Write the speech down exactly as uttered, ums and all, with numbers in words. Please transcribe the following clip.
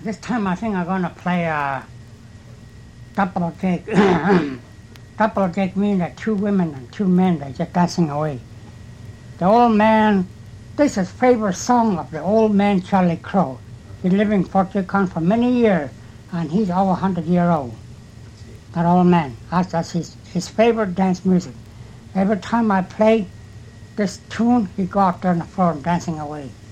This time I think I'm going to play a double take. Double take means that two women and two men, they're just dancing away. The old man, this is favorite song of the old man Charlie Crow. He's living in Fort Yukon for many years, and he's over one hundred years old. That old man, that's, that's his, his favorite dance music. Every time I play this tune, he go out there on the floor and dancing away.